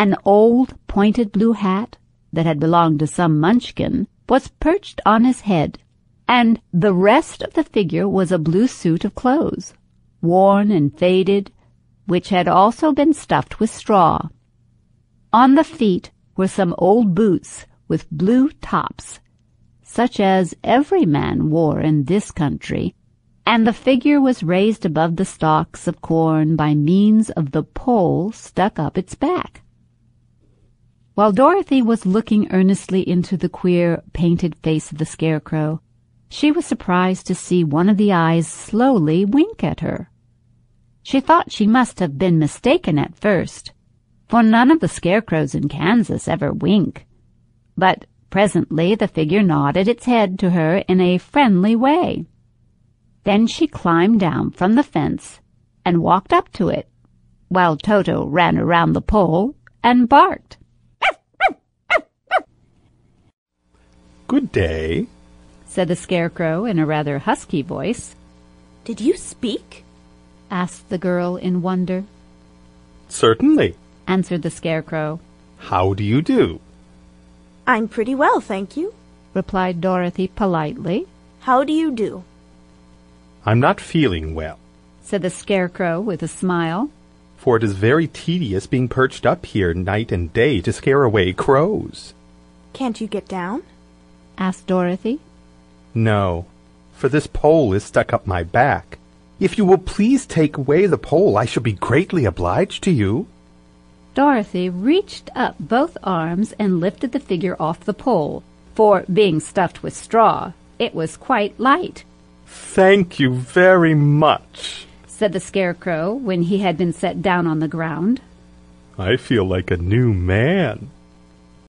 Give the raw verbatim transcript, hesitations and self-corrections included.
An old pointed blue hat that had belonged to some munchkin was perched on his head, and the rest of the figure was a blue suit of clothes, worn and faded, which had also been stuffed with straw. On the feet were some old boots with blue tops, such as every man wore in this country, and the figure was raised above the stalks of corn by means of the pole stuck up its back. While Dorothy was looking earnestly into the queer, painted face of the Scarecrow, she was surprised to see one of the eyes slowly wink at her. She thought she must have been mistaken at first, for none of the scarecrows in Kansas ever wink. But presently the figure nodded its head to her in a friendly way. Then she climbed down from the fence and walked up to it, while Toto ran around the pole and barked. "Good day," said the Scarecrow in a rather husky voice. "Did you speak?" asked the girl in wonder. "Certainly," answered the Scarecrow. "How do you do?" "I'm pretty well, thank you," replied Dorothy politely. "How do you do?" "I'm not feeling well," said the Scarecrow with a smile. "for it is very tedious being perched up here night and day to scare away crows." "Can't you get down?" asked Dorothy. "No, for this pole is stuck up my back. If you will please take away the pole, I shall be greatly obliged to you." Dorothy reached up both arms and lifted the figure off the pole, for, being stuffed with straw, it was quite light. "Thank you very much," said the Scarecrow when he had been set down on the ground. "I feel like a new man."